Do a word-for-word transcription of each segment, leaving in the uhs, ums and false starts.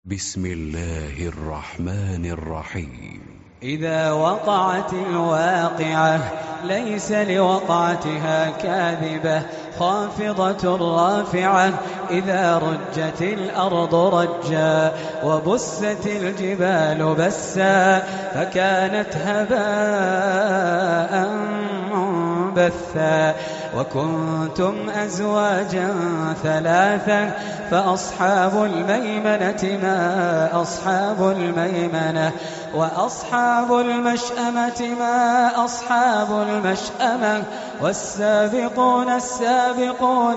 بسم الله الرحمن الرحيم. إذا وقعت الواقعة ليس لوقعتها كاذبة خافضة رافعة إذا رجت الأرض رجا وبست الجبال بسا فكانت هباء منبثا وكنتم أزواجا ثلاثا فأصحاب الميمنة ما أصحاب الميمنة وأصحاب المشأمة ما أصحاب المشأمة والسابقون السابقون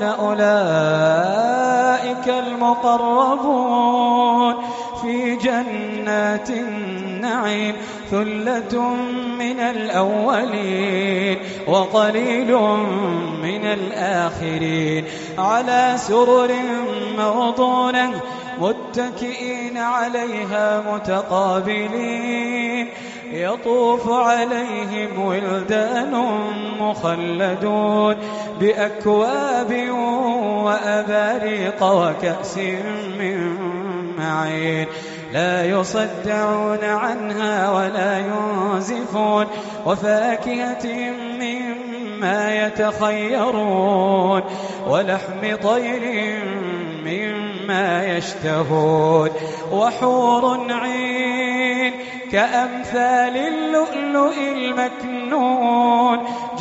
أولئك المقربون في جنات النعيم ثلة من الأولين وقليل من الآخرين على سرر موضونة متكئين عليها متقابلين يطوف عليهم ولدان مخلدون بأكواب وأباريق وكأس من معين لا يصدعون عنها ولا ينزفون وفاكهة مما يتخيرون ولحم طير مما يشتهون وحور عين كأمثال اللؤلؤ المكنون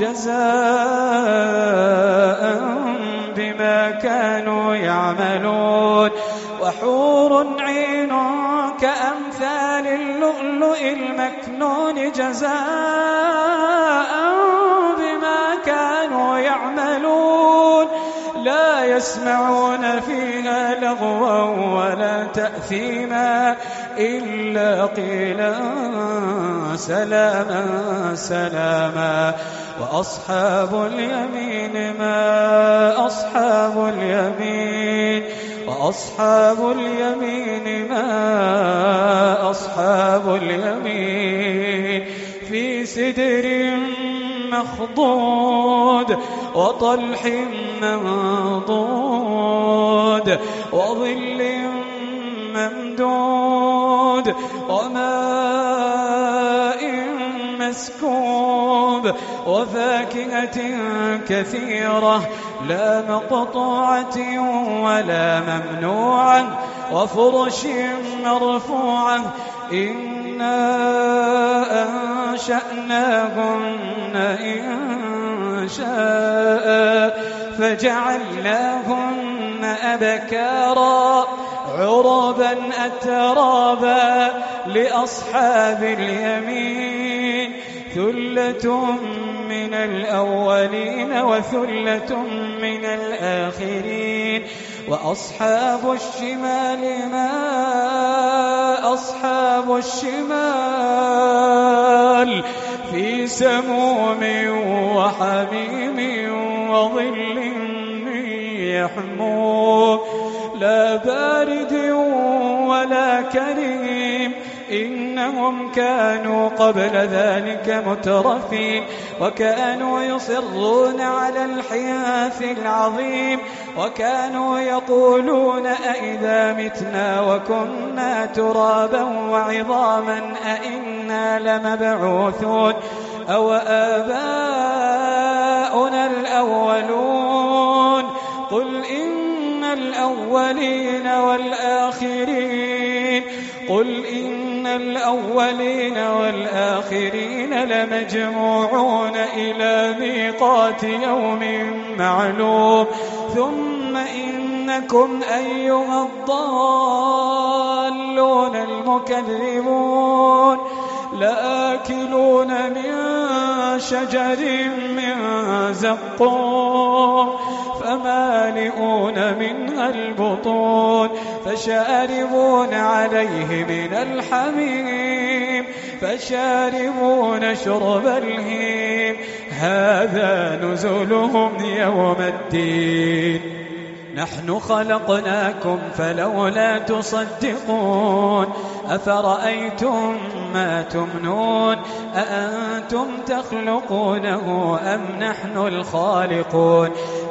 جزاء بما كانوا يعملون وحور عين كأمثال اللؤلؤ المكنون جزاء بما كانوا يعملون لا يسمعون فيها لغوا ولا تأثيما إلا قيلا سلاما سلاما وأصحاب اليمين ما أصحاب اليمين وأصحاب اليمين ما أصحاب اليمين في سدر مخضود وطلح منضود وظل ممدود وماء مسكوب وفاكهة كثيرة لا مقطوعة ولا ممنوعة وفرش مرفوعة إنا أنشأناهن إن شاء فجعلناهن أبكارا عربا أترابا لأصحاب اليمين ثلة من الأولين وثلة من الآخرين وأصحاب الشمال ما أصحاب الشمال في سموم وحميم وظل يحموم لا بارد ولا كريم إنهم كانوا قبل ذلك مترفين وكانوا يصرون على الحنث العظيم وكانوا يقولون أئذا متنا وكنا ترابا وعظاما أئنا لمبعوثون أو آباؤنا الأولون قل إن الأولين والآخرين قل إن الأولين والآخرين لمجموعون إلى ميقات يوم معلوم ثم إنكم أيها الضالون المكذبون لآكلون من شجر من زقوم فمالئون منها البطون فشاربون عليه من الحميم فشاربون شرب الهيم هذا نزلهم يوم الدين نحن خلقناكم فلولا تصدقون أفرأيتم ما تمنون أأنتم تخلقونه أم نحن الخالقون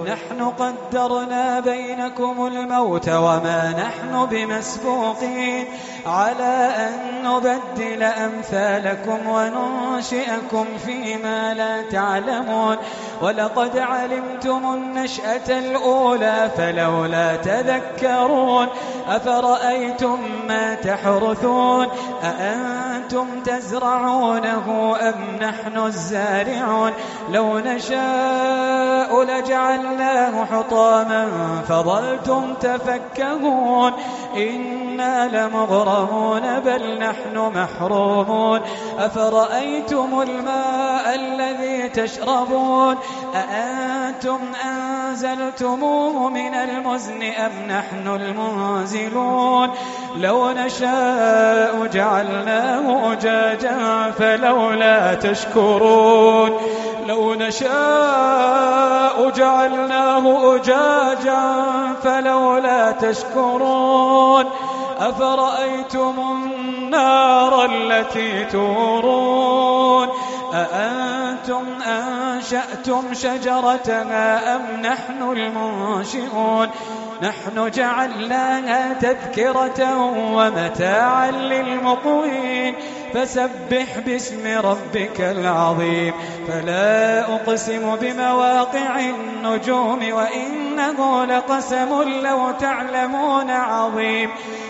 نحن قدرنا بينكم الموت وما نحن بمسبوقين على أن نبدل أمثالكم وننشئكم فيما لا تعلمون ولقد علمتم النشأة الأولى فلولا تذكرون أفرأيتم ما تحرثون أأنتم تزرعونه أم نحن الزارعون لو نشاء لجعلناه حطاما فظلتم تفكهون إنا لمغرمون بل نحن محرومون أفرأيتم الماء الذي تشربون أأنتم أنزلتموه من المزن أم نحن المنزلون لو نشاء جعلناه أجاجا فلولا تشكرون لو نشاء جعلناه أجاجا فلولا تشكرون أفرأيتم النار التي تورون أأنتم أنشأتم شجرتها أم نحن المنشئون نحن جعلناها تذكرة ومتاعا للمقوين فسبح باسم ربك العظيم فلا أقسم بمواقع النجوم وإنه لقسم لو تعلمون عظيم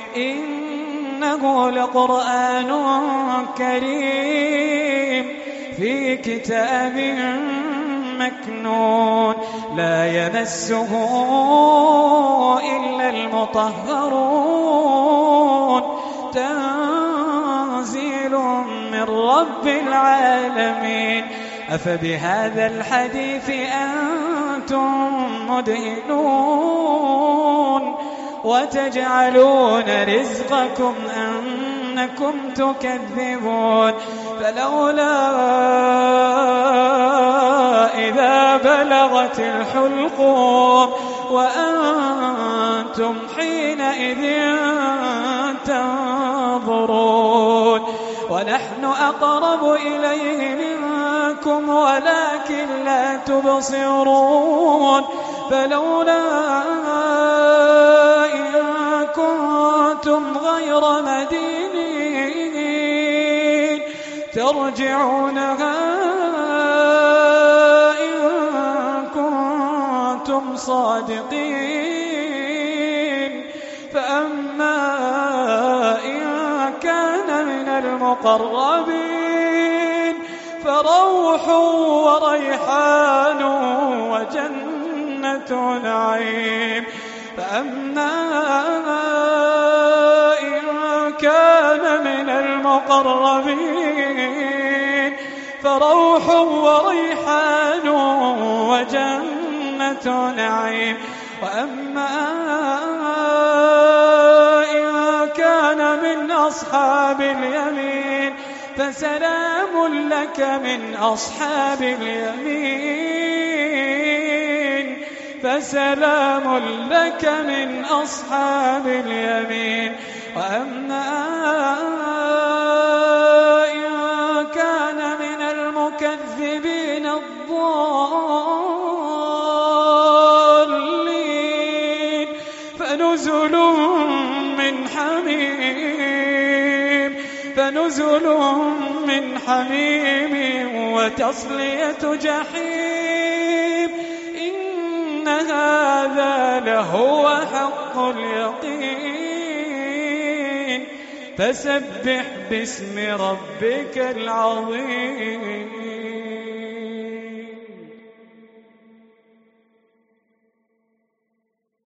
إنه لقرآن كريم في كتاب مكنون لا يمسه إلا المطهرون تنزيل من رب العالمين أفبهذا الحديث أنتم مدهنون وتجعلون رزقكم أنكم تكذبون فلولا إذا بلغت الحلقوم وأنتم حينئذ تنظرون ونحن أقرب إليه منكم ولكن لا تبصرون فلولا إن كنتم غير مدينين ترجعونها إن كنتم صادقين فأما إن كان من المقربين فروح وريحان وجنة نعيم فأما إن كان من المقربين فروح وريحان وجنة نعيم وأما إن كان من أصحاب اليمين فسلام لك من أصحاب اليمين فسلام لك من أصحاب اليمين وأما إن كان من المكذبين الضالين فنزل من حميم فنزل من حميم وتصلية جحيم إن هذا لهو حق اليقين فسبح باسم ربك العظيم.